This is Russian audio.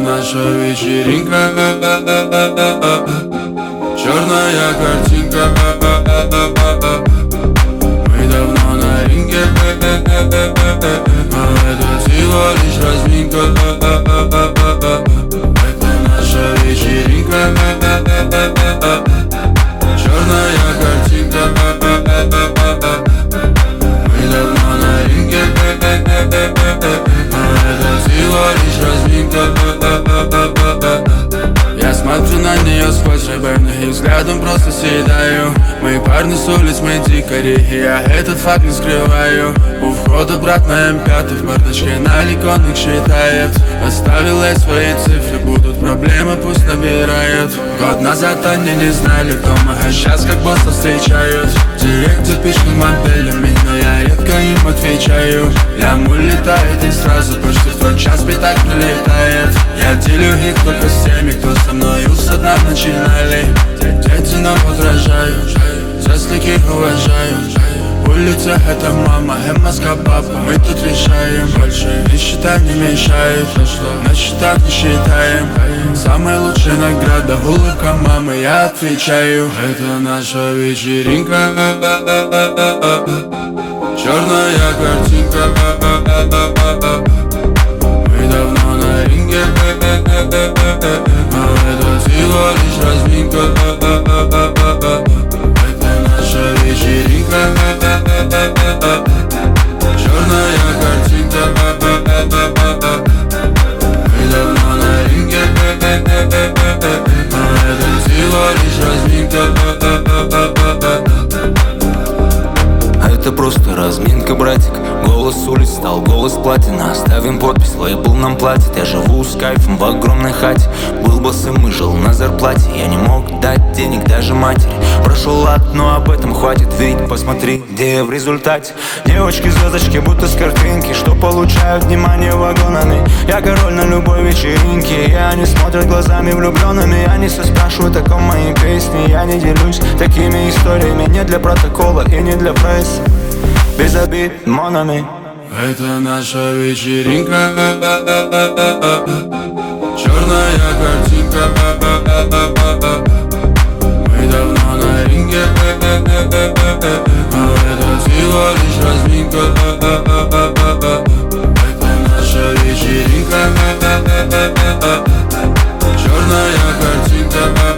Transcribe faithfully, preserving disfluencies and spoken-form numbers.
наша вечеринка, черная картинка. Мы давно на ринге, а это всего лишь разминка. Это наша вечеринка, черная картинка. Мы давно на ринге, а это всего лишь разминка. Я смотрю на нее сквозь реберных и взглядом просто съедаю. Мои парни с улиц, мои дикари, и я этот факт не скрываю. У входа брат на эм пять в бардачке наликон их считает. Оставил я свои цифры, будут проблемы, пусть набирают. Год назад они не знали, кто мы, а сейчас как босса встречают. В директе пишут моделями, но я редко им отвечаю. Лям улетает и сразу почти в тот час пятак прилетает. Я делю их только с теми, кто со мною со дна начинали. Дети нам подражают, за таких уважаю. Улица — это мама, Эммаска папа. Мы тут решаем, больше не считать не мешает. То, что на счетах не считаем. Самая лучшая награда — улыбка мамы, я отвечаю. Это наша вечеринка, черная картинка. Мы давно на ринге, а это всего лишь разминка. Это наша вечеринка, черная картинка. Мы давно на ринге, а это всего лишь разминка. Это просто разминка, братик. Голос улиц стал голос платина. Оставим подпись, лейбл нам платит. Я живу с кайфом в огромной хате. Был боссом и жил на зарплате. Я не мог дать денег даже матери. Прошел ад, но об этом хватит. Ведь посмотри, где я в результате. Девочки-звездочки будто с картинки, что получают внимание вагонами. Я король на любой вечеринке. И они смотрят глазами влюбленными. Они все спрашивают, о ком мои песни. Я не делюсь такими историями. Не для протокола и не для прессы. Без обид, монами. Это наша вечеринка, черная картинка. Мы давно на ринге, а это всего лишь разминка. Это наша вечеринка, черная картинка.